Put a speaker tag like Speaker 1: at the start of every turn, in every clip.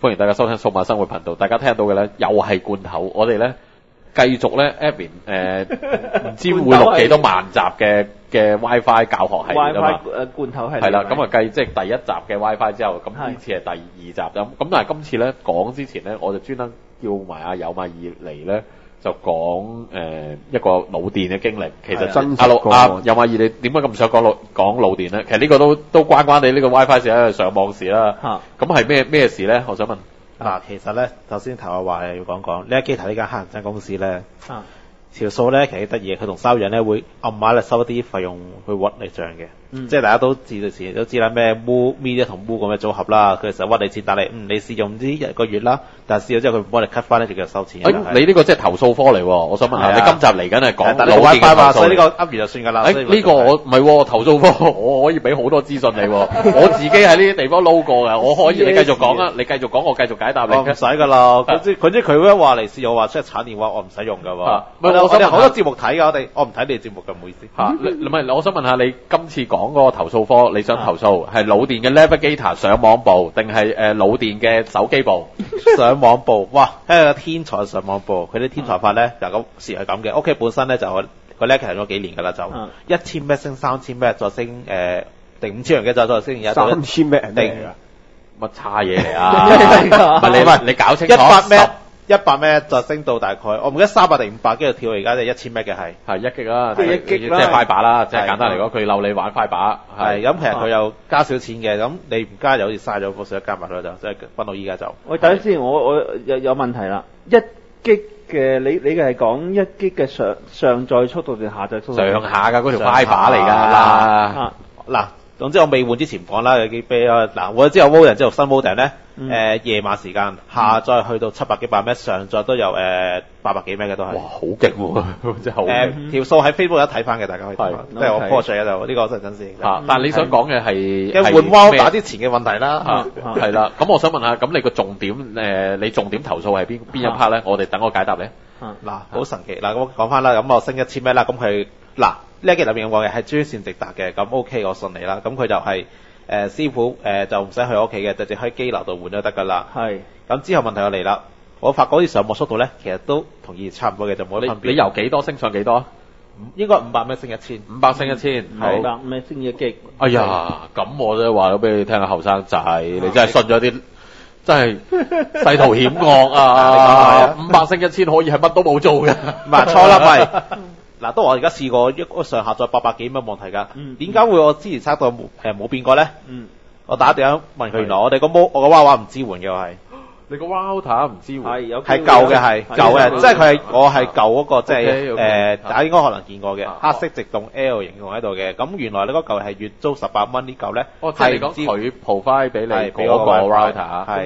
Speaker 1: 歡迎大家收聽數碼生活頻道。大家聽到嘅咧又係罐頭，我哋咧繼續咧 Edwin 唔知會錄幾多萬集嘅 WiFi 教學系列啊嘛。
Speaker 2: 罐頭係
Speaker 1: 係啦，咁啊計即係第一集嘅 WiFi 之後，咁呢次係第二集咁但係今次咧講之前咧，我就專登叫埋阿有馬爾嚟咧。就講一個腦電嘅經歷，其實真有馬爾，你點解咁想講腦電咧？其實呢個都關你呢個 WiFi 事啦，上網事啦。咁係咩事咧？我想問。
Speaker 3: 其實咧，頭先頭我話要講呢一機頭呢間黑人憎公司咧，條數咧其實得意，佢同收養咧會暗碼嚟收一啲費用去屈你帳嘅。即係大家都知啦，咩 Media 同 Move 咁嘅組合啦，佢成日屈你錢，但係你試用呢一個月啦，但係試咗之後佢唔幫你 cut 翻咧，就叫收錢。
Speaker 1: 你呢個即係投訴科嚟喎，我想問下，你今集嚟緊係講
Speaker 3: 腦電嘅投訴，所以呢個噏完就算㗎啦。
Speaker 1: 呢個我唔係投訴科，我可以俾好多資訊你喎，我自己喺呢啲地方撈過㗎，我可以你繼續講啊，你繼續講，我繼續解答你。
Speaker 3: 唔使㗎啦，佢一話嚟試用話出產電話，我唔使用㗎喎。我哋好多節目睇㗎，我唔睇你哋節目㗎，唔好意思。
Speaker 1: 唔係，我想問下你今次講嗰個投訴科，你想投訴係腦電嘅 Navigator 上網部，定係腦電嘅手機部？
Speaker 3: 上網部，哇！一個天才上網部，佢啲天才法咧就咁事係咁嘅。屋企本身咧就個叻係咗幾年㗎啦，就1000 Mbps 升3000 Mbps 再升定5000嘅再升而家
Speaker 2: 3000 Mbps
Speaker 3: 定
Speaker 1: 乜差嘢嚟啊？唔係你搞清楚
Speaker 3: 100 Mbps 就升到大概，我唔記得300定500，跟住跳而家就1000 Mbps 嘅係
Speaker 1: 1 G 啦，
Speaker 2: 即係1 G
Speaker 1: 即係快把啦，即係簡單嚟講，佢溜你玩快把。
Speaker 3: 係咁，其實佢又加少錢嘅，咁你唔加就好似嘥咗，所以加埋佢就即係分到依家就。
Speaker 2: 喂，等陣先，我有問題啦，1 G 嘅你嘅係講1 G 嘅上載速度定下載速度？
Speaker 1: 上下㗎，嗰條快把嚟㗎。
Speaker 3: 嗱。總之我未換之前唔講啦，有幾啤啊！嗱，我知有 modem 之後新 modem 咧，夜晚時間下載去到700幾百 Mbps，上載都有800幾 Mbps 嘅都係。
Speaker 1: 哇，好勁喎！真係好。
Speaker 3: 條數喺 Facebook 有睇翻嘅，大家可以睇翻。即係我 po 出嚟就呢個真係真事。
Speaker 1: 但係你想講嘅係
Speaker 3: 換 WiFi 打之前嘅問題啦。
Speaker 1: 係啦，咁我想問下，咁你個重點你重點投訴係邊一 part 咧？我哋等我解答你。
Speaker 3: 嗱，好神奇嗱，咁講翻啦，咁我升1000 Mbps 啦，咁佢嗱。呢一機入面講嘅係專線直達嘅，咁 OK 我信你啦。咁佢就係師傅就唔使去我屋企嘅，直接喺機樓度換就得㗎啦。
Speaker 2: 係。咁
Speaker 3: 之後問題就嚟啦，我發覺啲上網速度咧，其實都同以前差唔多嘅，就冇乜分別。
Speaker 1: 你由幾多升上幾多？
Speaker 3: 應該500 Mbps 升1000。
Speaker 1: 500升1000。
Speaker 2: 500 Mbps 升1 G。
Speaker 1: 哎呀，咁我都話咗俾你聽啊，後生仔，你真係信咗啲真係世途險惡啊！500升1000可以係乜都冇做嘅。
Speaker 3: 唔係錯啦，咪。嗱，都我而家試過一個上下載800幾蚊冇問題㗎。點解會我之前測到冇變過咧？我打電話問佢，原來我哋我個 WiFi 唔支援嘅係。
Speaker 1: 你個 router 唔支援？
Speaker 3: 係舊嘅係舊嘅，即係我係舊嗰個，即係大家應該可能見過嘅黑色直動 L 型用喺度嘅。咁原來呢嗰嚿係月租18蚊，呢嚿咧
Speaker 1: 係講佢 provide 俾你嗰個 router
Speaker 3: 係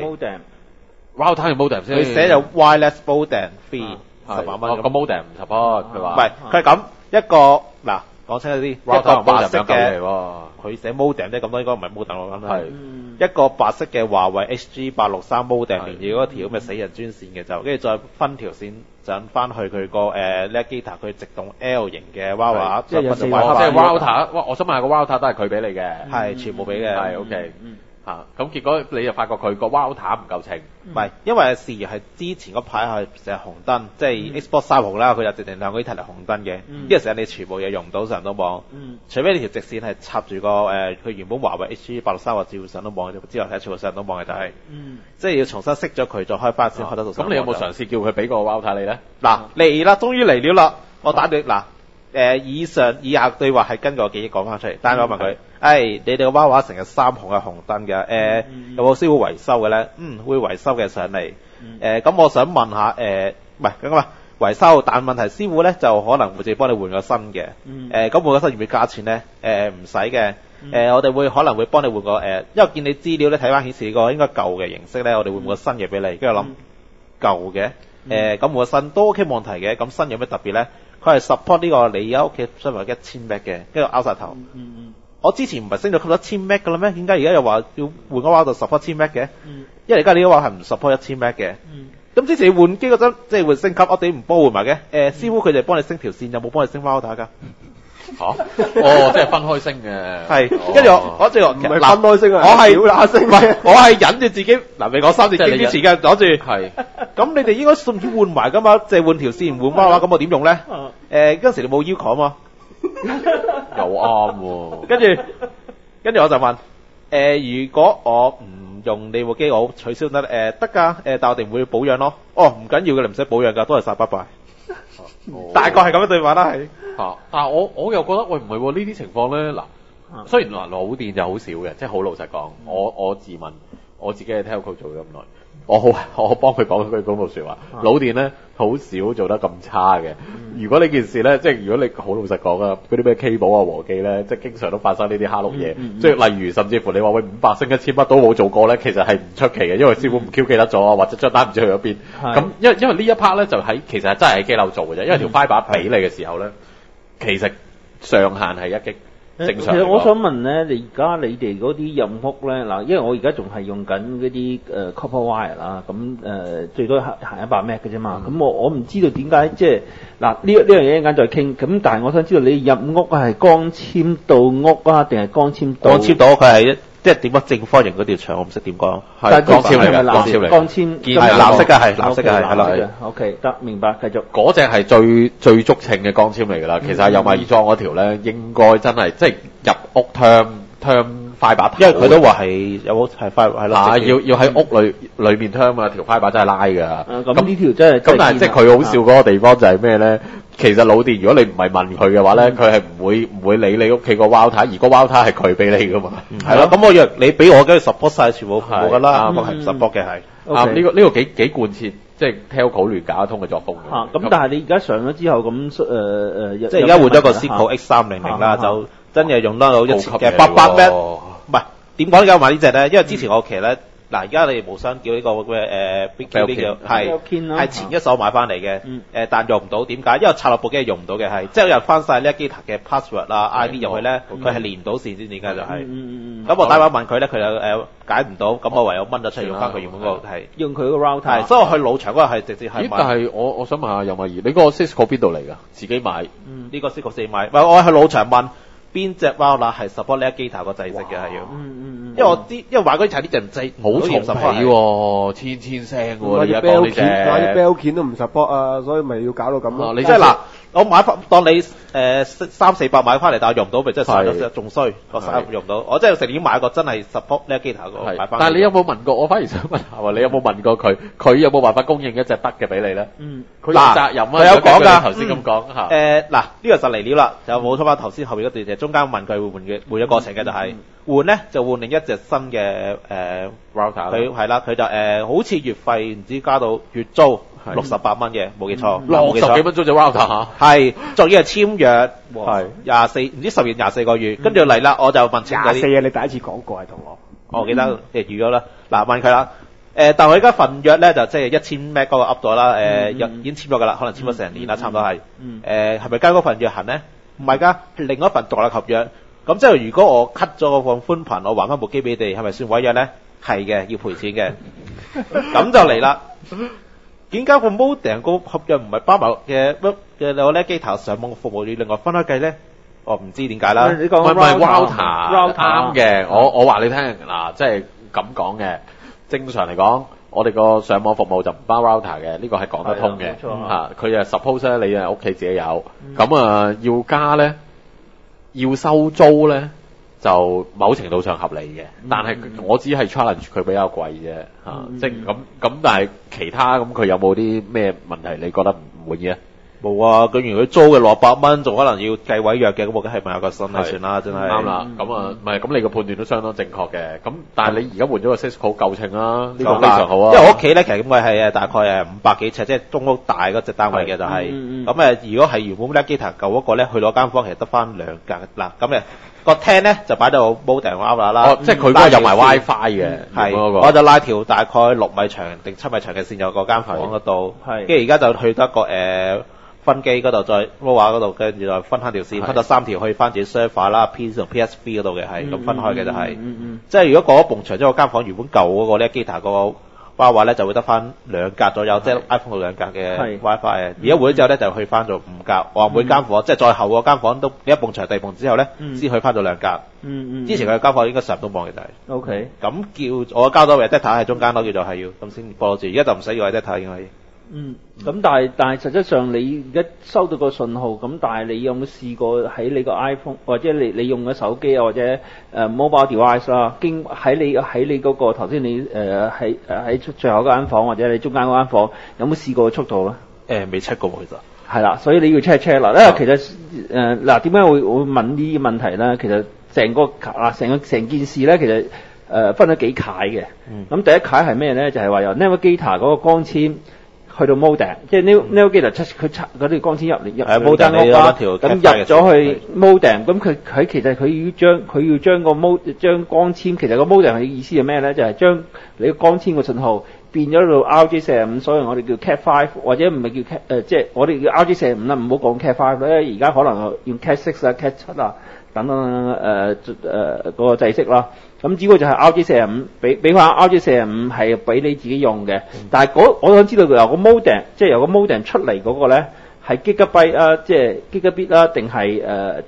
Speaker 1: modem 係 modem 先。
Speaker 3: 佢寫就 wireless modem free。18蚊
Speaker 1: 個 modem 唔 support，佢話。
Speaker 3: 唔係，佢係咁一個嗱，講清楚啲，一個白色嘅，佢寫 modem 啫，咁都應該唔係 modem 咯，咁係一個白色嘅華為 HG863 modem 連住嗰條咁嘅死人專線嘅就，跟住再分條線上翻去佢個Navigator 佢直動 L 型嘅 WiFi，
Speaker 1: 即係 router，我想問下個 router 都係佢俾你嘅，
Speaker 3: 係全部俾嘅，
Speaker 1: 係 OK。咁結果你就發覺佢個 router 唔夠稱，
Speaker 3: 唔係，因為事緣係之前嗰排係成日紅燈，即係 Xbox 3紅啦，佢就直情兩個 Ethernet 紅燈嘅，呢個時間你全部嘢用唔到上到網，除非你條直線係插住個佢原本華為 HG863或者上到網，之後睇全部上到網嘅就係，即係要重新熄咗佢再開翻先開得到。咁
Speaker 1: 你有冇嘗試叫佢俾個 router 你咧？
Speaker 3: 嗱嚟啦，終於嚟了啦！我打電嗱。以下對話係根據我記憶講翻出嚟，但係我問佢，你哋個 WiFi 成日3紅係紅燈嘅，有冇師傅維修嘅咧？會維修嘅上嚟。咁我想問下，唔係咁啊，維修，但問題師傅咧就可能會直接幫你換個新嘅。咁換個新要唔要加錢咧？唔使嘅。我哋可能會幫你換個因為見你資料咧睇翻顯示個應該舊嘅形式咧，我哋會換個新嘅俾你。跟住我諗舊嘅，咁換個新都 OK 冇問題嘅。咁新有咩特別咧？佢係 support 呢個你而家屋企需要1000 Mbps 嘅，跟住拗晒頭。我之前唔係升咗吸1000 Mbps 㗎啦咩？點解而家又話要換個 router support 1000 Mbps 嘅？因為而家你個 router 係唔 support 1000 Mbps 嘅。咁之前你換機嗰陣，即係換升級，我哋唔幫換埋嘅。師傅佢就幫你升條線，有冇幫你升 router 㗎？
Speaker 1: 即係分開升嘅。
Speaker 3: 係，
Speaker 1: 哦
Speaker 3: 跟住我即係
Speaker 4: 唔係分開升啊，
Speaker 3: 我係
Speaker 4: 小那升
Speaker 3: 唔係我係忍住自己嗱，未講3字經之前嘅攞住。
Speaker 1: 係
Speaker 3: 咁你哋應該順便換埋噶嘛，即係換條線換娃娃，咁我點用咧？嗰陣時你冇要求啊嘛。
Speaker 1: 又啱喎。
Speaker 3: 跟住我就問如果我唔用你部機，我取消得得㗎？但我哋會保養咯。哦，唔緊要嘅，你唔使保養㗎，都係晒拜拜。大概係咁樣對話啦，係。
Speaker 1: 但係我又覺得喂唔係喎，呢啲情況咧嗱，雖然話老電就好少嘅，即係好老實講，我自問我自己喺 Telco 做咗咁耐，我幫佢講句公道説話，老電咧好少做得咁差嘅。如果呢件事咧，即係如果你好老實講啊，嗰啲咩 K 寶啊和記咧，即係經常都發生呢啲蝦碌嘢，即係例如甚至乎你話喂500升1000乜都冇做過咧，其實係唔出奇嘅，因為師傅唔 Q 記得咗啊，或者張單唔知去咗邊。咁因為呢一 part 咧就其實係真係喺機樓做嘅啫，因為條 fiber 俾你嘅時候咧，其實上限係1 G。正常。
Speaker 2: 其實我想問咧，你哋嗰啲入屋咧，嗱，因為我而家仲係用緊嗰啲copper wire 啦，咁最多行100 Mbps 嘅啫嘛，咁我唔知道點解即係嗱呢樣嘢一陣間再傾，咁但係我想知道你入屋係光纖到屋啊，定係光纖到？
Speaker 3: 光纖到佢係即係點啊？正方形嗰條牆我唔識點講，
Speaker 1: 係光纖嚟嘅，光纖嚟嘅，
Speaker 2: 光纖
Speaker 3: 係藍色嘅，係藍色嘅，係啦。
Speaker 2: OK，得明白，繼續。
Speaker 1: 嗰隻係最足稱嘅光纖嚟㗎啦。其實有埋義裝嗰條咧，應該真係即係入屋㗱fiber，
Speaker 3: 因為佢都話係有屋係 fiber 係啦。
Speaker 1: 要喺屋裏面㗱啊，條 fiber 真係拉㗎。
Speaker 2: 咁呢條真係
Speaker 1: 咁，但係即係佢好笑嗰個地方就係咩咧？其實老電如果你唔係問佢嘅話咧，佢係唔會理你屋企個 router，而個 router 係佢俾你㗎嘛。
Speaker 3: 係咯，咁我若你俾我，梗係 support 曬全部服務㗎啦，我係唔 support 嘅係。
Speaker 1: 呢個幾貫徹即係 Telco 亂搞得通嘅作風。
Speaker 2: 咁但係你而家上咗之後咁
Speaker 3: 即係而家換咗個 Cisco X300啦，就真係用得到1千嘅800 Mbps。唔係點講？而家買呢隻咧，因為之前我其實咧。嗱，而家你哋無雙叫呢個嘅叫係前一手買翻嚟嘅，但用唔到，點解？因為插落部機係用唔到嘅，係即係入翻晒呢一機塔嘅 password 啊 ID 入去咧，佢係連唔到線先，點解就係？咁我打電話問佢咧，佢就解唔到，咁我唯有掹咗出嚟用翻佢原本個係
Speaker 2: 用佢個 router。
Speaker 3: 係，所以我去老場嗰日係直接係。
Speaker 1: 但係我想問下有冇儀，你嗰個 Cisco 邊度嚟㗎？自己買？
Speaker 3: 呢個 Cisco 4買，唔係我去老場問。邊隻 router 係 support 呢一機頭個制式嘅係要，因為我因為話嗰啲係啲人制
Speaker 1: 好重皮喎，千聲喎，你而家講呢隻，
Speaker 4: 啲 Belkin 都唔 support 啊，所以咪要搞到咁咯。
Speaker 3: 即係嗱，我買翻當你300-400買翻嚟，但係用唔到，咪真係仲衰，個3用唔到。我真係成年買一個真係 support 呢一機頭個買翻。
Speaker 1: 但係你有冇問過？我反而想問下喎，你有冇問過佢有冇辦法供應一隻得嘅俾你咧？佢有責任啊，
Speaker 3: 佢有講㗎，
Speaker 1: 頭先咁講嚇。
Speaker 3: 嗱呢個就嚟料啦，就冇錯翻頭先後邊嗰段嘢。中間問佢會換嘅過程嘅就係換咧，就換另一隻新嘅
Speaker 1: router。
Speaker 3: 佢係啦，佢就好似月費唔知加到月租68蚊嘅，冇記錯。
Speaker 1: 60幾蚊租隻 router 嚇。
Speaker 3: 係，仲要係簽約，係24唔知10月24個月，跟住嚟啦，我就問清楚啲。
Speaker 4: 24啊，你第一次講過係同
Speaker 3: 我記得預咗啦。嗱問佢啦，但係我而家份約咧就即係1000 Mbps 嗰個 up 咗啦，已經簽咗㗎啦，可能簽咗成年啦，差唔多係。係咪跟嗰份約行咧？唔係㗎，另一份獨立合約。咁即係如果我 cut 咗個寬頻，我還翻部機俾你哋，係咪算違約咧？係嘅，要賠錢嘅。咁就嚟啦。點解個 modem 個合約唔係包埋嘅我呢機頭上網服務要另外分開計咧？我唔知點解啦。
Speaker 2: 你講
Speaker 1: router 啱嘅。我話你聽嗱，即係咁講嘅。正常嚟講，我哋個上網服務就唔包 router 嘅，呢個係講得通嘅嚇。佢係 suppose 咧，你係屋企自己有，咁要加咧，要收租咧，就某程度上合理嘅。但係我只係 challenge 佢比較貴啫嚇，即係咁。但係其他咁佢有冇啲咩問題？你覺得唔滿意啊？
Speaker 3: 冇啊！佢如果租嘅600蚊，仲可能要計違約嘅，咁我梗係買個新係算啦，真係
Speaker 1: 啱啦。咁唔係咁，你個判斷都相當正確嘅。咁但係你而家換咗個 Cisco 夠稱啦，呢個非常好啊。
Speaker 3: 因為我屋企咧，其實咁嘅係大概500幾尺，即係中屋大嗰隻單位嘅就係。咁如果係原本呢機台舊嗰個咧，去攞間房其實得翻2格嗱。咁個廳咧就擺到 modem router 啦。
Speaker 1: 即係佢嗰個有埋 WiFi 嘅。係。
Speaker 3: 我就拉條大概6米長定7米長嘅線入個間房嗰度。係。跟住而家就去得個分機嗰度再 router 嗰度，跟住再分開條線，分咗3條去翻自己 server 啦、PC 同 PSB 嗰度嘅係咁分開嘅就係。即係如果過咗埲牆，即係個間房原本舊嗰個咧機台個娃娃咧就會得翻2格左右，即係 iPhone 到2格嘅
Speaker 2: 係
Speaker 3: WiFi 嘅。而家換咗之後咧就去翻做5格，我話每間房即係再後嗰間房都一埲牆第二埲之後咧，先去翻到2格。之前佢間房應該上唔到網嘅就係。
Speaker 2: OK。
Speaker 3: 咁叫我交咗 adapter 喺中間咯，叫做係要咁先播住。而家就唔使要 adapter 應該可以。
Speaker 2: 咁但係實質上你而家收到個信號，咁但係你有冇試過喺你個 iPhone 或者你用嘅手機啊，或者mobile device 啦，經喺你嗰個頭先你喺最後嗰間房或者你中間嗰間房有冇試過速度咧？
Speaker 3: 未 check 過喎，其實。
Speaker 2: 係啦，所以你要 check 啦，因為其實嗱點解會問呢啲問題咧？其實成件事咧，其實分咗幾階嘅。咁第一階係咩咧？就係話由 Navigator 嗰個光纖去到 modem， 即係 Navigator 佢插嗰啲光纖入嚟間屋啦，咁入咗去 modem， 咁佢其實佢要將光纖，其實個 modem 嘅意思係咩咧？就係將你個光纖個信號變咗到 RJ45，所以我哋叫 Cat5 或者唔係叫即係我哋叫 RJ45啦，唔好講 Cat5 咧，而家可能用 Cat6 啊、Cat7 啊等等嗰個制式啦。咁只不過就係 RJ45，俾翻 RJ45係俾你自己用嘅。但係我想知道佢由個 modem， 即係由個 modem 出嚟嗰個咧係 Gigabyte 啊，即係 Gigabit 啦，定係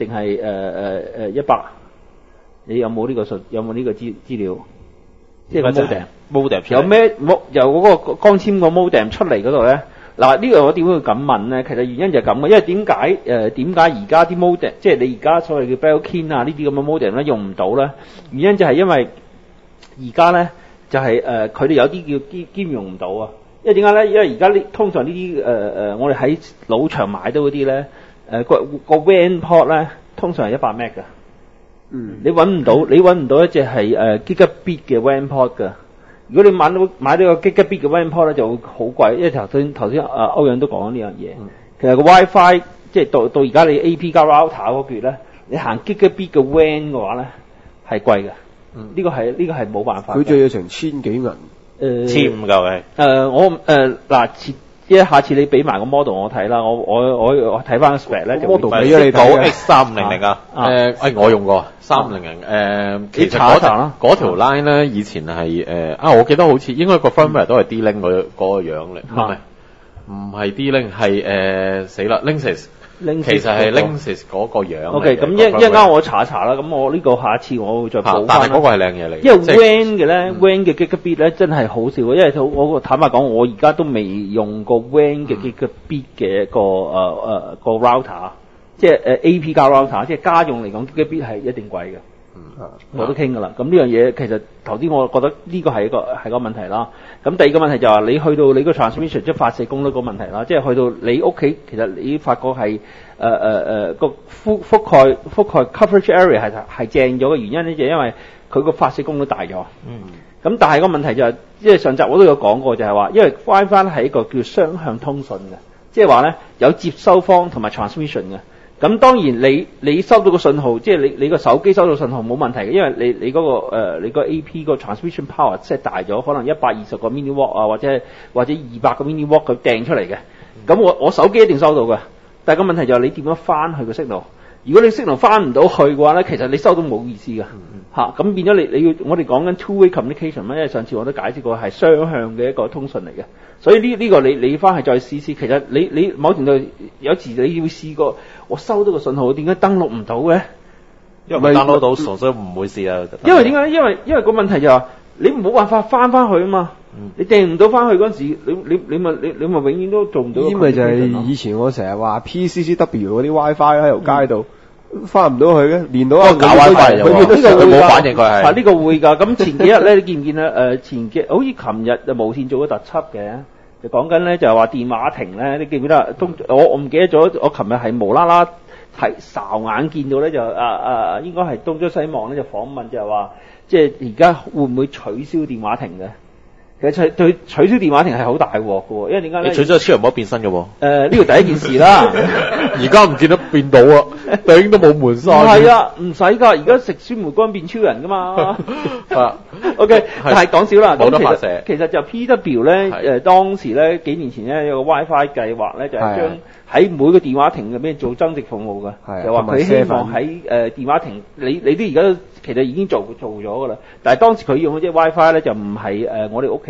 Speaker 2: 100？你有冇呢個資料？即係個 modem 有咩由嗰個光纖個 modem 出嚟嗰度咧？嗱，呢個我點會咁問咧？其實原因就係咁嘅，因為點解而家啲 modem， 即係你而家所謂嘅 Belkin 啊呢啲咁嘅 modem 咧用唔到咧？原因就係因為而家咧就係佢哋有啲叫兼容唔到啊。因為點解咧？因為而家通常呢啲我哋喺老場買到嗰啲咧個 WAN port 咧通常係100 meg 㗎。你揾唔到一隻係Gigabit 嘅 WAN port 㗎。如果你買到個 Gigabit 嘅 WAN port 咧就會好貴，因為頭先歐陽都講咗呢樣嘢。其實個 WiFi 即係到而家你 AP 加 router 嗰橛咧，你行 Gigabit 嘅 WAN 嘅話咧係貴嘅。呢個係冇辦法。
Speaker 4: 佢最要成千幾銀。
Speaker 3: 15嚿嘅。
Speaker 2: 下次你俾埋個 model 我睇啦，我睇翻個 spec 咧就
Speaker 4: model 俾咗你睇
Speaker 3: X300啊。
Speaker 1: 我用過300，其實嗰條 line 咧以前係我記得好似應該個 firmware 都係 D-Link 嗰個樣嚟，唔係 D-Link 係死啦 Linksys。其實係 Linksys 嗰個樣。
Speaker 2: OK， 咁一陣我查啦，咁我呢個下次我會再補翻。
Speaker 1: 但係嗰個係靚嘢嚟。
Speaker 2: 因為 WAN 嘅咧，WAN 嘅 Gigabit 咧真係好少，因為我坦白講，我而家都未用過 WAN 嘅 Gigabit 嘅個 router， 即係AP 加 router， 即係家用嚟講 Gigabit 係一定貴嘅。我都傾㗎啦。咁呢樣嘢其實頭先我覺得呢個係個問題啦。咁第二個問題就係你去到你個 transmission 即係發射功率個問題啦。即係去到你屋企，其實你發覺係個覆蓋 coverage area 係正咗嘅原因咧，就係因為佢個發射功率大咗。咁但係個問題就係，即係上集我都有講過，就係話，因為 WiFi 係一個叫雙向通訊嘅，即係話咧有接收方同埋 transmission 嘅。咁當然你收到個信號，即係你個手機收到信號冇問題嘅，因為你嗰個你個 AP 個 transmission power set 大咗，可能120個 milliwatt 啊，或者200個 milliwatt 佢掟出嚟嘅。咁我手機一定收到嘅，但係個問題就係你點樣翻去個 signal？如果你 signal 翻唔到去嘅話咧，其實你收到冇意思嘅嚇。咁變咗你要我哋講緊 two-way communication 因為上次我都解釋過係雙向嘅一個通訊嚟嘅，所以呢個你翻去再試試。其實你某程度有時你要試過，我收到個信號點解登錄唔到嘅？
Speaker 3: 因為 download 到純粹唔會試啊。
Speaker 2: 因為點解？因為個問題就係你冇辦法翻去啊嘛。你掟唔到翻去嗰陣時，你咪永遠都做唔到。
Speaker 4: 呢咪就係以前我成日話 PCCW 嗰啲 WiFi 喺條街度翻唔到去嘅，連到一
Speaker 3: 假 WiFi 又
Speaker 2: 佢
Speaker 3: 冇反應佢係。
Speaker 2: 呢個會㗎。咁前幾日咧，你見唔見啊？好似琴日就無線做咗特輯嘅，就講緊咧就係話電話亭咧，你記唔記得？我唔記得咗，我琴日係無啦啦係睄眼見到咧就應該係東張西望咧就訪問就係話，即係而家會唔會取消電話亭嘅？其實對取消電話亭係好大鑊嘅喎，因為點解咧？
Speaker 3: 你取消超人唔可以變身嘅喎。
Speaker 2: 呢個第一件事啦。
Speaker 1: 而家唔見得變到啊，頂都冇門閂。
Speaker 2: 唔係啊，唔使㗎，而家食酸梅乾變超人㗎嘛。OK， 但係講笑啦。
Speaker 3: 冇得發射。
Speaker 2: 其實就 PW 咧，當時咧幾年前咧有個 WiFi 計劃咧，就係將喺每個電話亭入邊做增值服務嘅，就話佢希望喺電話亭，你都而家其實已經做咗㗎啦。但係當時佢用嗰隻 WiFi 咧就唔係我哋屋企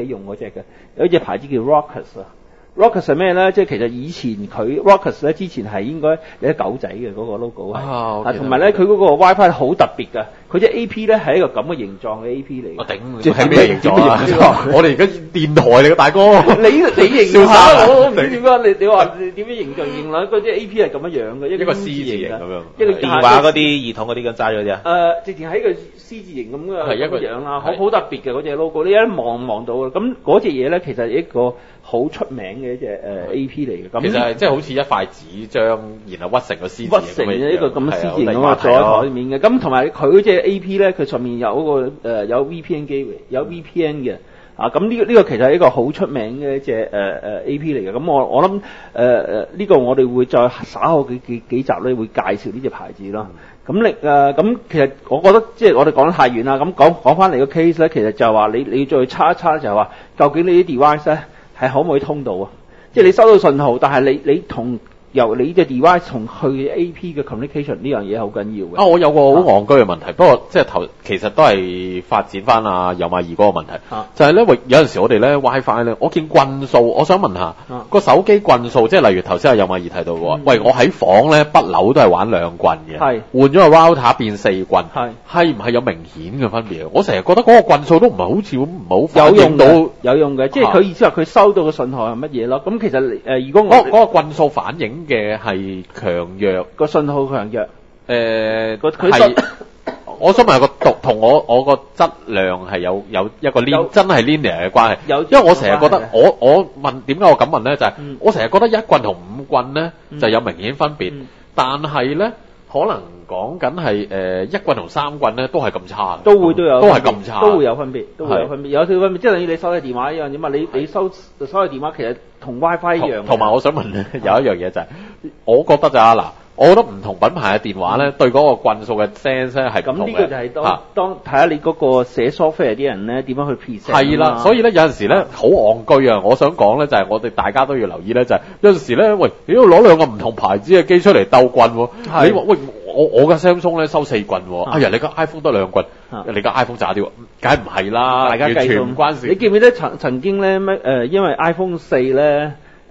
Speaker 2: 企用嗰隻嘅，有一隻牌子叫 Rockus 啊。Rockus 係咩咧？即係其實以前佢 Rockus 咧之前係應該有隻狗仔嘅嗰個 logo 係，同埋咧佢嗰個 WiFi 好特別㗎，佢隻 AP 咧係一個咁嘅形狀嘅 AP 嚟嘅。
Speaker 1: 我頂，即係咩形狀啊？我哋而家電台嚟嘅大哥，
Speaker 2: 你形容下我唔知點解你話點樣形容啦？嗰隻 AP 係咁樣樣嘅，
Speaker 1: 一個 C 字形咁樣，
Speaker 3: 一個電話嗰啲兒童嗰啲咁揸咗啫。
Speaker 2: 直情係一個 C 字形咁嘅
Speaker 1: 係一個
Speaker 2: 樣啦，好特別嘅嗰隻 logo，你一望到嘅。咁嗰隻嘢咧其實係一個好出名嘅一隻AP 嚟嘅。咁
Speaker 1: 其實係即係好似一塊紙張，然後屈成個 C 字
Speaker 2: 屈成一個咁嘅 C 字形咁啊，坐喺台面嘅。咁同埋佢嗰隻 AP 咧，佢上面有個有 VPN 機，有 VPN 嘅。咁呢個其實係一個好出名嘅一隻AP 嚟嘅。咁我諗呢個我哋會再稍後幾集咧會介紹呢隻牌子咯。咁其實我覺得即係我哋講得太遠啦。咁講翻嚟個 case 咧，其實就係話你再叉一叉就係話，究竟你啲 device 咧係可唔可以通到啊？即係你收到信號，但係你同由你隻 device 同佢 AP 嘅 communication 呢樣嘢好緊要嘅。
Speaker 1: 我有個好戇居嘅問題，不過即係其實都係發展翻有馬兒嗰個問題，就係咧有陣時我哋咧 WiFi 咧，我見棍數，我想問下個手機棍數，即係例如頭先有馬兒提到嘅，喂我喺房咧不嬲都係玩兩棍嘅，換咗個 router 變4棍，係唔係有明顯嘅分別？我成日覺得嗰個棍數都唔係好似唔好
Speaker 2: 有用到有用嘅，即係佢意思話佢收到嘅信號係乜嘢咯？咁其實如果
Speaker 1: 嗰個棍數反映嘅係強弱，
Speaker 2: 個信號強弱。
Speaker 1: 佢我想問個同我個質量係有一個真係 linear 嘅關係。因為我成日覺得我問點解我咁問咧，就係我成日覺得一棍同5棍咧就有明顯分別，但係咧可能講緊係一棍同3棍咧都係咁差，
Speaker 2: 都係
Speaker 1: 咁差，
Speaker 2: 都會有分別，有少少分別。即係你收嘅電話一樣啫嘛，你收嘅電話其實同 WiFi 一樣。
Speaker 1: 同埋我想問咧，有一樣嘢就係，我覺得就嗱，我覺得唔同品牌嘅電話咧，對嗰個棍數嘅 sense 咧係唔同嘅。咁呢個就係當睇下你嗰個寫 software 啲人咧點樣去 present。係啦，所以咧有陣時咧好戇居啊！我想講咧就係我哋大家都要留意咧，就係有陣時咧，喂，你要攞兩個唔同牌子嘅機出嚟鬥棍喎，你話喂我嘅 Samsung 咧收4棍喎，哎呀你個 iPhone 得2棍，你個 iPhone 渣啲喎，梗係唔係啦，大家完全唔關事。你
Speaker 2: 記唔記得曾經咧因為 iPhone 4咧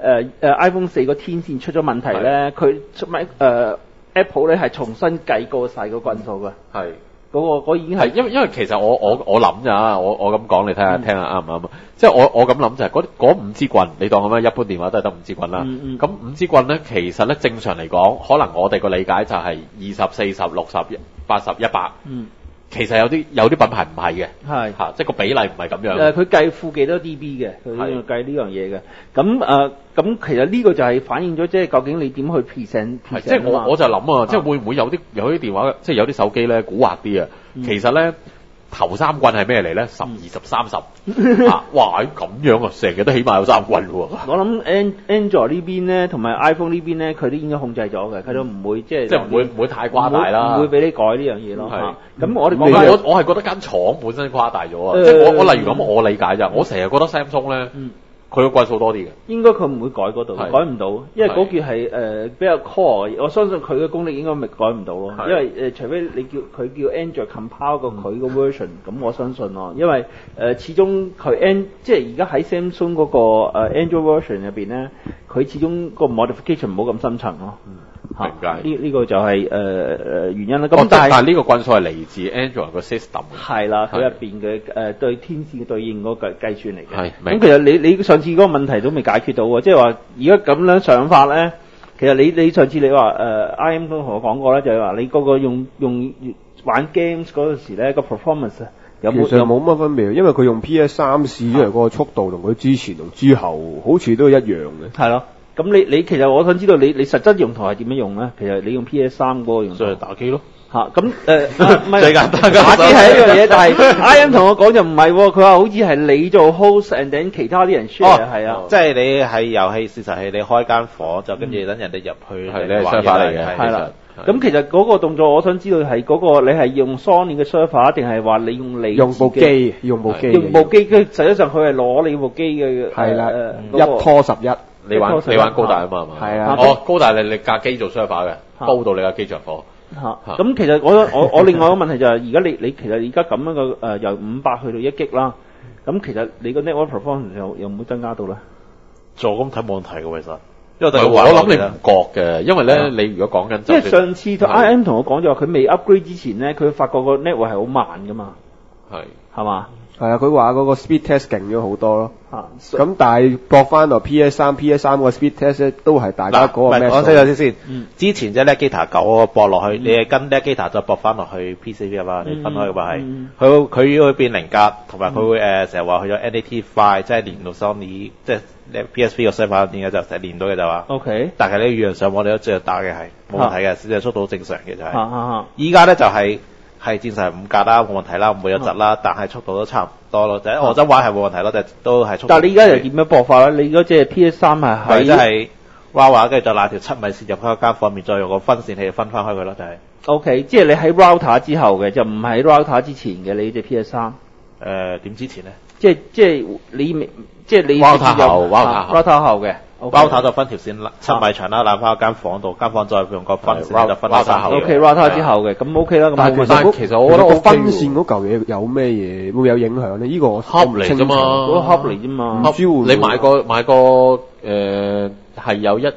Speaker 2: iPhone 4個天線出咗問題咧，佢Apple 咧係重新計過晒個棍數嘅。係嗰已經係
Speaker 1: 因為其實我諗咋，我咁講你睇下聽下啱唔啱啊？即係我咁諗就係嗰5支棍，你當咁樣一般電話都係得5支棍啦。咁5支棍咧，其實咧正常嚟講，可能我哋個理解就係20、40、60、80、100。其實有啲品牌唔係嘅，即係個比例唔係咁樣。
Speaker 2: 佢計負幾多 dB 嘅，佢計呢樣嘢嘅。咁其實呢個就係反映咗即係究竟你點去 present。
Speaker 1: 即係我就諗啊，即係會唔會有啲電話，即係有啲手機咧蠱惑啲啊？其實咧頭3棍係咩嚟咧？10、20、30哇！咁樣啊，成日都起碼有3棍喎。
Speaker 2: 我諗 Android 呢邊咧，同埋 iPhone 呢邊咧，佢都應該控制咗嘅，佢都唔會即係
Speaker 1: 唔會太誇大啦，
Speaker 2: 唔會俾你改呢樣嘢咯。咁我
Speaker 1: 係覺得間廠本身誇大咗啊！即係我例如咁，我理解咋，我成日覺得 Samsung 咧。佢個棍數多啲嘅，應該佢唔會改嗰度，改唔到，因為嗰件係比較 core，我相信佢嘅功力應該咪改唔到咯。因為除非你叫佢叫 Android compile 過佢個 version，咁我相信咯。因為始終佢即係而家喺 Samsung 嗰個Android version 入邊咧，佢始終個 modification 冇咁深層咯。 明解
Speaker 2: 呢個就係原因啦。咁
Speaker 1: 但係呢個棍數係嚟自 Android 個 system。係
Speaker 2: 啦，佢入邊嘅對天線嘅對應嗰個計算嚟嘅。係。咁其實你上次嗰個問題都未解決到喎，即係話而家咁樣想法咧，其實你上次你話IM 都同我講過咧，就係話你嗰個用玩 games 嗰陣時咧個 performance
Speaker 4: 其實冇乜分別，因為佢用 PS3 試出嚟嗰個速度同佢之前同之後好似都一樣嘅。
Speaker 2: 係咯。咁你其實我想知道你實質用途係點樣用咧？其實你用 PS3 嗰個用途
Speaker 1: 就係打機咯。
Speaker 2: 咁
Speaker 1: 最簡單
Speaker 2: 打機係一樣嘢，但係 IM 同我講就唔係喎，佢話好似係你做 host and then 其他啲人 share 係啊，
Speaker 3: 即係你係遊戲事實係你開間房就跟住等人哋入去
Speaker 1: 係你係 server 嚟嘅，
Speaker 2: 係啦。咁其實嗰個動作我想知道係嗰個你係用 Sony 嘅 server 定係話你用
Speaker 4: 部機用部機，
Speaker 2: 佢實際上佢係攞你部機嘅
Speaker 4: 係啦，1拖11。
Speaker 1: 你玩高達啊嘛，
Speaker 4: 係啊，
Speaker 1: 高達你架機做 server 嘅，煲到你架機着火。
Speaker 2: 咁其實我另外一個問題就係而家你其實而家咁樣嘅由500去到1G啦， 咁其實你個 network performance 有冇增加到咧？
Speaker 3: 做咁睇冇問題嘅其實，因為
Speaker 1: 我諗你唔覺嘅，因為咧你如果講緊，
Speaker 2: 因為上次IM 同我講就話佢未 upgrade 之前咧，佢發覺個 network 係好慢噶嘛，係嘛？
Speaker 4: 係啊，佢話嗰個 speed test 勁咗好多咯。咁但係駁翻落 PS3 個 speed test 咧，都係大家嗰個咩？
Speaker 3: 講清楚先。之前即係 Legator 9嗰個駁落去，你係跟 Legator 再駁翻落去 PC 㗎嘛？你分開㗎嘛係。佢要變零格，同埋佢會成日話去咗 NAT5，即係連到 Sony，即係 PSP 個 server 點解就成日連到嘅就話。OK。但係你預人上網你都知道打嘅係冇問題嘅，即係速度正常嘅就係。依家咧就係戰神5格啦，冇問題啦，唔會有窒啦，但係速度都差唔多咯。就係我真玩係冇問題咯，就都係速度。但係你而家又點樣播法咧？你嗰隻 PS3 係喺即係 RAW 跟住就拉條7米線入開間房面，再用個分線器分翻開佢咯，就係。OK， 即係你喺 router 之後嘅，就唔係喺 router 之前嘅你隻 PS3。點之前咧？即係你 router 後嘅。router 就分條線7米長啦，攬翻間房度，間房再用個分線就分晒後。OK，router 之後嘅，咁 OK 啦。
Speaker 4: 但係其實我覺得個分線嗰嚿嘢有咩嘢會有影響咧？呢個
Speaker 1: 盒嚟啫嘛，
Speaker 2: 嗰個盒嚟啫嘛。
Speaker 1: 你買個係有1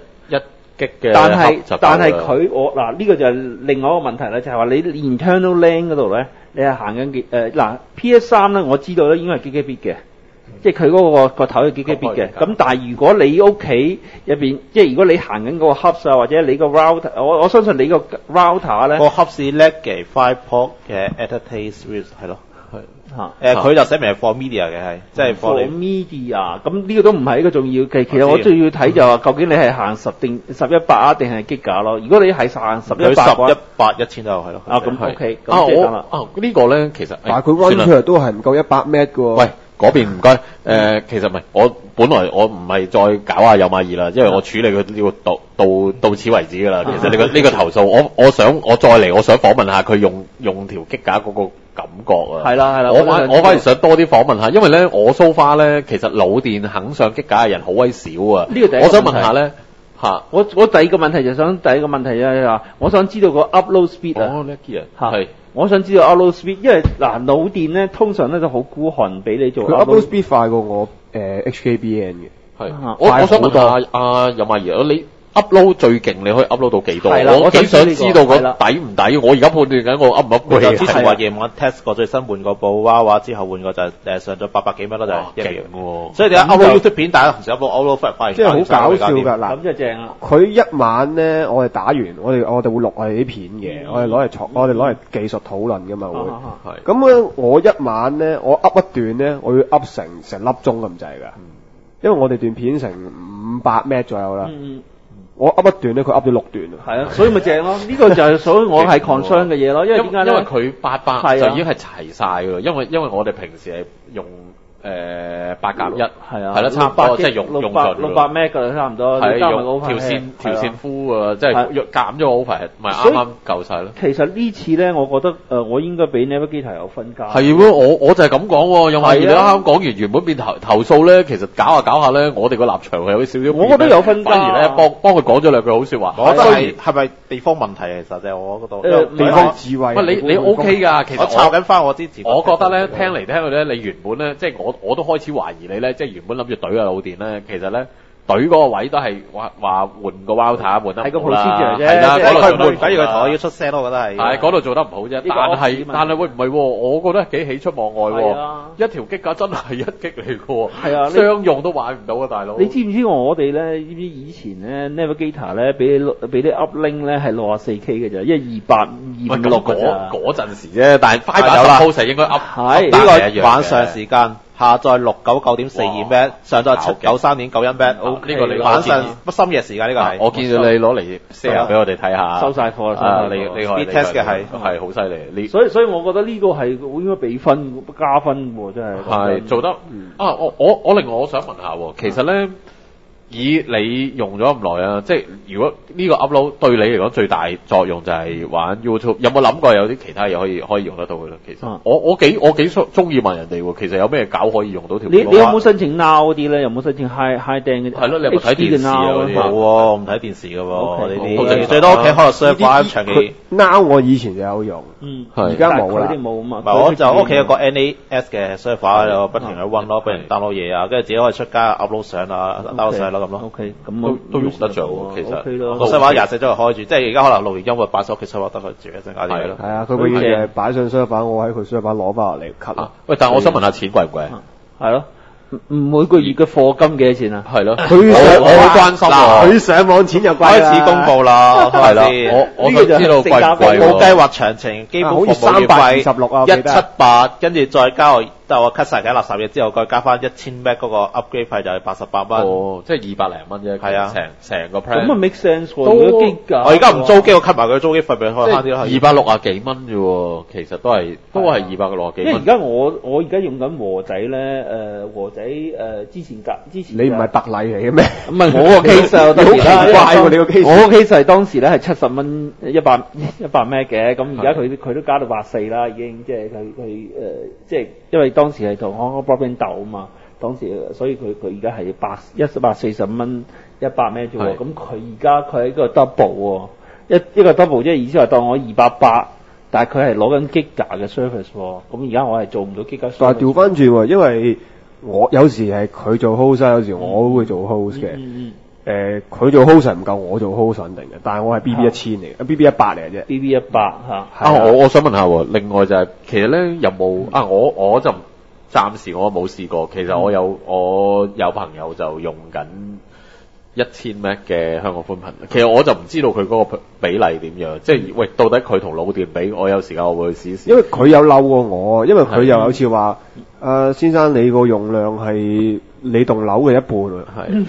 Speaker 1: G 嘅，
Speaker 2: 但係佢嗱呢個就係另外一個問題啦，就係話你 internal LAN 嗰度咧，你係行緊嗱 PS3 咧，我知道咧應該係 Gigabit 嘅。即係佢嗰個頭係幾 Gbps 嘅，咁但係如果你屋企入邊，即係如果你行緊嗰個 hub 啊，或者你個 router，我相信你個 router 咧，個 hub 是 Leggy 5 port 嘅 Adaptive Switch 係咯，係佢就寫明係 for media 嘅係，即係 for media，咁呢個都唔係一個重要嘅，其實我最要睇就係究竟你係行10定1100啊，定係 Giga 咯？如果你係行1100嘅話，1000就係咯。咁 OK，咁
Speaker 1: 呢個咧其實，
Speaker 4: 但係佢溫出嚟都係唔夠100 Mbps 嘅喎。
Speaker 1: 喂。嗰邊唔該，其實唔係，我本來我唔係再搞下有馬二啦，因為我處理佢呢個到此為止㗎啦。其實呢個投訴，我再嚟，我想訪問下佢用條機架嗰個感覺啊。係啦，我反而想多啲訪問下，因為咧我 so far 咧，其實老電肯上機架嘅人好鬼少啊。呢個第一個問題。我想問下咧嚇，我第二個問題就係話，我想知道個 upload speed 啊。係。我想知道 upload speed， 因為嗱腦電咧通常咧就好孤寒俾你做。
Speaker 4: 佢 upload speed 快過我HKBN 嘅。係。
Speaker 1: 我想問下阿有馬兒，你 upload 最勁，你可以 upload 到幾多？我幾想知道個抵唔抵？我而家判斷緊我 up 唔 up 嘅。之前話夜晚 test 過最新換個部娃之後換個就上咗800幾蚊咯，就係勁喎。所以點解 upload YouTube 片大家同時 upload 快？
Speaker 4: 即係好搞笑㗎嗱。
Speaker 2: 咁即係正啦。
Speaker 4: 佢一晚咧，我哋打完，我哋會錄我哋啲片嘅，我哋攞嚟技術討論㗎嘛會。係。咁咧，我一晚咧，我 up 一段咧，我要 up 成粒鐘咁滯㗎。因為我哋段片成500 Mbps 左右啦。我 up 一段咧，佢 up 咗6段啊！係啊，所以咪正咯。呢個就係所以我係 concern 嘅嘢咯。因為點解咧？
Speaker 1: 因為佢800就已經係齊晒㗎啦。因為我哋平時係用8+1，係啊，係啦，差唔多即係用盡600
Speaker 2: Mbps 㗎啦，差唔多。係用條線敷啊，即係減咗 over， 咪啱啱夠晒咯。其實呢次咧，我覺得我應該俾 Navigator 有分加。
Speaker 1: 係喎，我就係咁講喎。又話你啱啱講完原本變投訴咧，其實搞下咧，我哋個立場係有少少。我覺得有分加。反而咧幫佢講咗兩句好説話。
Speaker 3: 我覺得係咪地方問題其實就係我嗰度。
Speaker 4: 地方智慧。
Speaker 1: 喂，你 OK 㗎？其實
Speaker 3: 我抄緊翻我之前。
Speaker 1: 我覺得咧，聽嚟聽去咧，你原本咧，即係我都開始懷疑你咧，即係原本諗住懟嘅老電咧，其實咧懟嗰個位都係話換個 router 換得唔好啦。係個 procedure 啫，係啦，嗰度做得唔好。反而佢同我要出聲咯，我覺得係。係嗰度做得唔好啫，但係喂唔係喎，我覺得幾喜出望外喎。一條機架真係1 G 嚟嘅喎。係啊，商用都買唔到啊，大佬。你知唔知我哋咧？知唔知以前咧 Navigator 咧俾啲 uplink 咧係64K 嘅咋，因為256 嗰陣時啫，但係 Fiber Post 應該 up
Speaker 3: 係呢個晚上時間。下載699.42 Mbps，上載793.91 Mbps。呢個你晚上深夜時間呢個係。
Speaker 1: 我見到你攞嚟 share 俾我哋睇下。收晒貨啦，你
Speaker 3: speed test 嘅係
Speaker 1: 好犀利。
Speaker 2: 所以我覺得呢個係應該俾分加分喎，真係。
Speaker 1: 係做得我另外我想問下喎，其實咧以你用咗咁耐啊，即係如果呢個 upload 對你嚟講最大作用就係玩 YouTube，有冇諗過有啲其他嘢可以用得到嘅咧？其實我幾中意問人哋喎，其實有咩搞可以用到條？
Speaker 2: 你有冇申請 Now 嗰啲咧？有冇申請 High 訂嗰啲？
Speaker 1: 係咯，你有冇睇電視啊？
Speaker 3: 冇喎，我唔睇電視嘅喎，呢啲最多屋企開個 server 長期。
Speaker 4: Now 我以前就有用，而家冇啦。
Speaker 2: 佢哋冇啊嘛。
Speaker 3: 唔係我就屋企有個 NAS 嘅 server 就不停去 run 咯，俾人 download 嘢啊，跟住自己可以出街 upload 相啊 ，download 相咯咁咯。
Speaker 2: OK，咁
Speaker 1: 都用得着喎，其實。
Speaker 3: 個 server 24小時開住，即係而家可能錄完音會擺上屋企 server 得佢住一陣間啲嘢咯。
Speaker 4: 係啊，佢永遠就係擺上 server，我喺佢 server 攞翻落嚟 cut。
Speaker 1: 喂，但係我想問下錢貴唔貴？
Speaker 2: 係咯。每個月嘅課金幾多錢啊？
Speaker 1: 係咯，
Speaker 4: 我
Speaker 1: 好關心喎。
Speaker 4: 佢上網錢就貴啦。
Speaker 3: 開始公佈啦，
Speaker 1: 係啦，我想知道貴唔貴喎？
Speaker 3: 冇計劃詳情，基本服務月費178，跟住再加我 cut 曬嘅垃圾嘢之後，再加翻1000 Mbps 嗰個 upgrade 費就係88蚊。
Speaker 1: 哦，即係200零蚊啫。
Speaker 3: 係啊，
Speaker 1: 成個 plan。
Speaker 2: 咁啊 make sense 喎。如果機價，
Speaker 3: 我而家唔租機，我 cut 埋佢租機費俾佢慳啲咯。
Speaker 1: 260幾蚊啫喎，其實都係260幾蚊。
Speaker 2: 因為而家我而家用緊和仔咧，和仔之前
Speaker 4: 你唔係特例嚟嘅咩？
Speaker 2: 唔係我個 case 啊，
Speaker 4: 好奇怪喎你個 case。
Speaker 2: 我個 case 係當時咧係70蚊100 Mbps 嘅，咁而家佢都加到84啦，已經即係佢即係因為當時係同香港 broadband 鬥啊嘛，當時所以佢而家係140蚊100 Mbps 啫喎，咁佢而家佢係一個 double 喎，一個 double 即係意思話當我280，但係佢係攞緊 Giga 嘅 service 喎，咁而家我係做唔到 Giga service。
Speaker 4: 但係調翻轉喎，因為我有時係佢做 host，有時我會做 host 嘅。佢做 host 唔夠我做 host 肯定嘅，但係我係 BB1000嚟嘅，BB100嚟嘅啫。
Speaker 2: BB100嚇。
Speaker 1: 我想問下喎，另外就係其實咧有冇我就暫時我冇試過，其實我有朋友就用緊1000 Mbps 嘅香港寬頻，其實我就唔知道佢嗰個比例點樣，即係喂到底佢同老電比，我有時間我會去試一試。
Speaker 4: 因為佢有嬲過我，因為佢又有次話，先生你個用量係你棟樓嘅一半喎。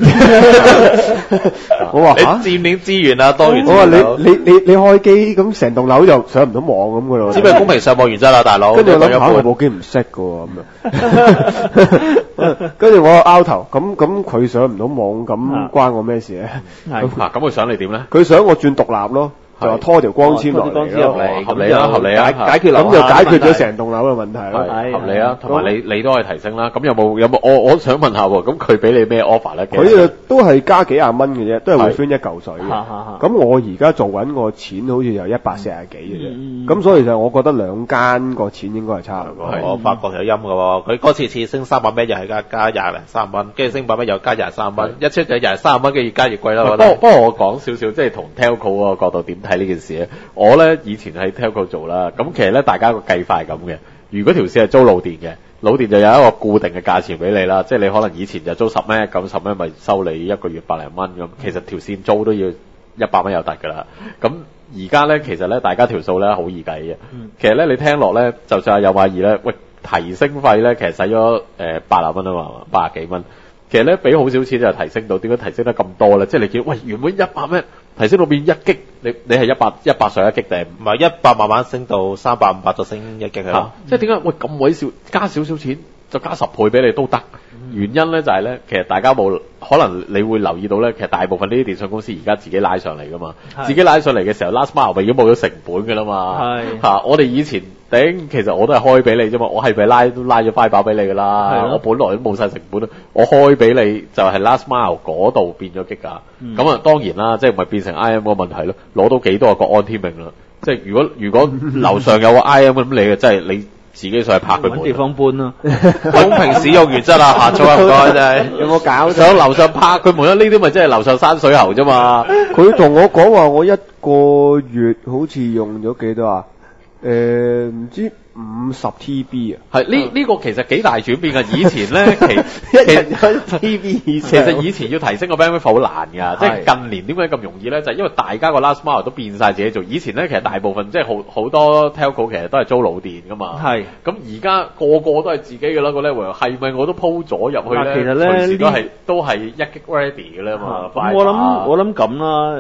Speaker 4: 我話嚇，
Speaker 3: 佔領資源啊，多元。
Speaker 4: 我話你開機咁成棟樓就上唔到網咁噶咯。
Speaker 3: 只不過公平上網原則啦，大佬。
Speaker 4: 跟住我諗下，我部機唔識噶喎咁樣。跟住我拗頭，咁佢上唔到網，咁關我咩事咧？
Speaker 1: 咁佢想你點咧？
Speaker 4: 佢想我轉獨立咯。就話拖條光纖落嚟，
Speaker 1: 合理啊，
Speaker 2: 解決
Speaker 4: 咁就解決咗成棟樓嘅問題咯，
Speaker 1: 合理啊，同埋你都可以提升啦。咁有冇我想問下喎，咁佢俾你咩 offer 咧？
Speaker 4: 佢都係加幾廿蚊嘅啫，都係會分一嚿水嘅。咁我而家做緊個錢好似有140幾嘅啫，咁所以就我覺得兩間個錢應該係差唔多。
Speaker 3: 我發覺有陰嘅喎，佢嗰次升300蚊又係加20零30蚊，跟住升100蚊又加23蚊，一出就20-30蚊，跟住越加越貴啦。
Speaker 1: 不過我講少少，即係同 Telco 個角度點睇呢件事咧？我咧以前喺 Telco 做啦，咁其實咧大家個計法係咁嘅。如果條線係租老電嘅，老電就有一個固定嘅價錢俾你啦，即係你可能以前就租10蚊，咁10蚊咪收你一個月100零蚊咁。其實條線租都要100蚊有得㗎啦。咁而家咧其實咧大家條數咧好易計嘅。其實咧你聽落咧，就算係有買2咧，喂提升費咧其實使咗80蚊啊嘛，80幾蚊。其實咧俾好少錢就提升到，點解提升得咁多咧？即係你見喂原本100蚊提升到變1 G， 你係100上1 G 定唔係
Speaker 3: 100慢慢升到300、500就升1 G 咯？
Speaker 1: 即係點解喂咁鬼少加少少錢就加10倍俾你都得？原因咧就係咧，其實大家冇可能你會留意到咧，其實大部分呢啲電信公司而家自己拉上嚟噶嘛，自己拉上嚟嘅時候 last mile 咪已經冇咗成本㗎啦嘛。我哋以前其實我都係開俾你啫嘛，我係咪拉咗 fiber 俾你㗎啦？我本來都冇晒成本，我開俾你就係 last mile 嗰度變咗激㗎。咁啊當然啦，即係咪變成 IM 個問題咯？攞到幾多個國安天命啦？即係如果樓上有個 IM 咁，你真係你自己上去拍佢門，
Speaker 2: 揾地方搬咯。
Speaker 3: 公平使用原則啊，下錯唔該真係。
Speaker 4: 有冇搞
Speaker 1: 上樓上拍佢門啦？呢啲咪真係樓上山水喉啫嘛。
Speaker 4: 佢同我講話，我一個月好似用咗幾多啊？唔知50 TB 啊。
Speaker 1: 係呢個其實幾大轉變㗎。以前咧
Speaker 4: 一日有 TB 以上。
Speaker 1: 其實以前要提升個 bandwidth 好難㗎，即係近年點解咁容易咧？就係因為大家個 last mile 都變晒自己做。以前咧其實大部分即係好多 telco 其實都係租老電㗎嘛。係。咁而家個個都係自己㗎啦，個 level 係咪我都鋪咗入去咧？
Speaker 2: 其實咧
Speaker 1: 隨時都係1 G ready 㗎啦嘛。
Speaker 2: 我諗咁啦。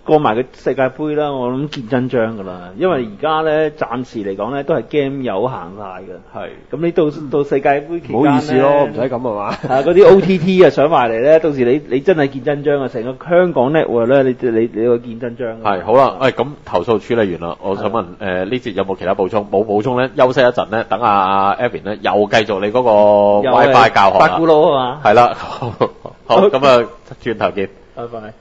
Speaker 2: 過埋個世界盃啦，我諗見真章㗎啦。因為而家咧暫時嚟講咧都係 game 友行晒㗎。
Speaker 4: 係。
Speaker 2: 咁你到世界盃期間
Speaker 4: 唔好意思咯，唔使咁係嘛。
Speaker 2: 嗰啲 OTT 啊上埋嚟咧，到時你真係見真章啊！成個香港 network 咧，你個見真章。
Speaker 1: 係好啦，咁投訴處理完啦，我想問呢節有冇其他補充？冇補充咧，休息一陣咧，等阿 Evan 咧又繼續你嗰個 WiFi 教學啦。
Speaker 2: 八股佬係嘛？
Speaker 1: 係啦，好咁啊，轉頭見。
Speaker 2: 拜拜。